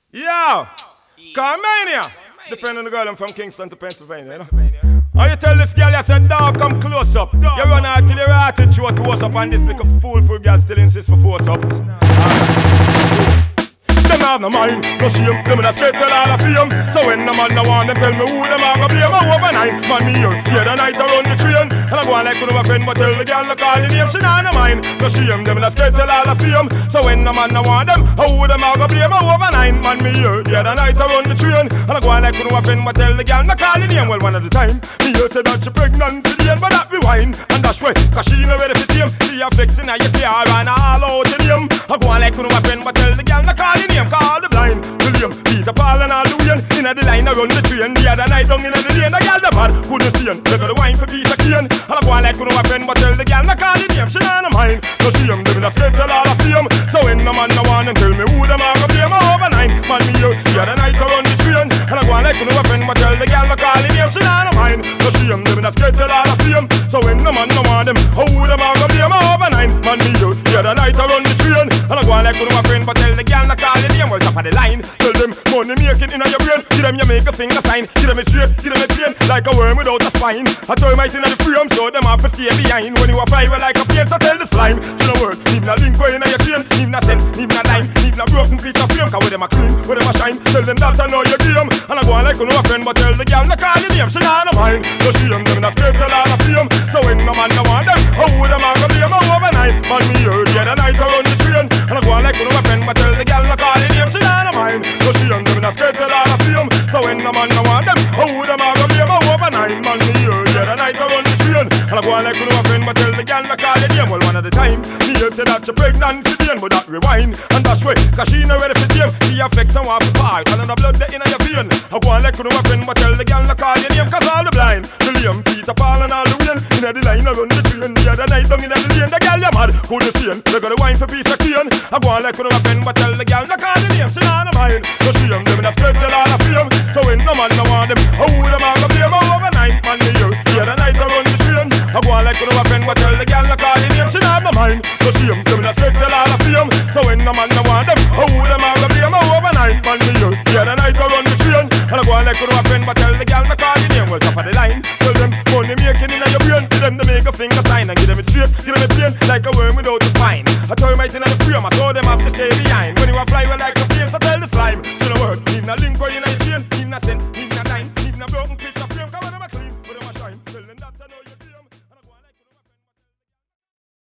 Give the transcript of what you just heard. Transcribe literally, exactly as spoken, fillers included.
Yo, Carmania, defending the girl, I'm from Kingston to Pennsylvania, you know. And you tell this girl, you said, dog, come close up. You run out till your attitude to us up, and this little foolful girl still insists for force up. Them have no mind, no shame. Them in a straight tell all of fame. So when the man no want them tell me who them have a blame. I overnight, man me here, yeah the night around the train. And I go on like one of my friend, but tell the girl to call the name. She not no mind, no shame. Them in a straight tell all of fame. So when the man no want them, who them have a blame. I overnight, man me here, yeah the night around the train. And I go on like one of my friend, but tell the girl to call the name. Well, one at a time, me here say that she pregnant for the end, but that rewind. And that's why, cause she no ready for tame. She affecting her your car and all out the name. I go on like one of my friend, but tell the girl to call the name. Call the blind, William, Peter, Paul and all the way. Inna the line, I run the train. The other night down inna the lane, the girl the bad couldn't see him. They got the wine for Peter Kane. And I go on like one of my friend, but tell the girl not call the name. She not no mind, no shame. Them in a skate tell all of fame. So when the man no want them, tell me who them are gonna blame. Overnight, man me here. The other night I run the train. And I go on like one of my friend, but tell the girl not call the name. She not no mind, no shame. Them in a skate tell all of fame. So when the man no want them, who them are gonna blame. Overnight, man me here. The other night I run the train. And I go on like one of my friend, but tell the girl not call the name. Well, top of the line. Tell them money making in your brain. Give them you make a finger sign. Give them it straight, give them it plain. Like a worm without a spine. I throw him right in the frame, so them have to stay behind. When you a fly well like a plane, so tell the slime. You know word, even a link way in your chain. Even a cent, even a dime. Even a broken piece of frame. Cause with them a clean, with them a shine. Tell them that I know your game. And I go on like one of a friend, but tell the girl not call the name. She not no mind, no shame. Them in a straight tell all of fame. So when no man no want them, oh them a go blame. Overnight, man me heard, yeah the night around the train. And I go on like one of a friend, but tell the girl not call the name. She not no mind. So she and them in a skate tell all of fame. So when the man no want them, oh them a go blame. Overnight, man me here, yeah the night around the train. And I go on like one of a friend, but tell the girl not call the name. Well, one at a time, me here say that she pregnant for pain, but that rewind. And that's way, cause she no ready for tame. She affects and want to part, and the blood that in your vein. I go on like one of a friend, but tell the girl not call your name. Cause all the blind, William, Peter, Paul and all the way. Inna the line around the train, the other night down inna the lane. The girl you mad, who the same. They got the wine for piece of cane. I go on like one of a friend, but tell the girl not call the name. She not no mind, so she am them in a straight tell all of fame. So when no man no want them, oh them a go blame. Overnight, man me here, the other night around the train. I go on like one of a friend, but tell the girl not call the name. She not no mind, so she am them in a straight tell all of fame. So when no man no want them, oh them a go blame. Overnight, man me here, the other night around the train. And I go on like one of a friend, but tell the girl not call the name. Well, top of the line, tell them money making in your brain. Give them the make a finger sign and give them it straight, give them it plain like a worm without a spine. I throw him right in the frame, I told them have to stay behind. When you a fly well like a plane, so tell the slime. You know what? Even a link where you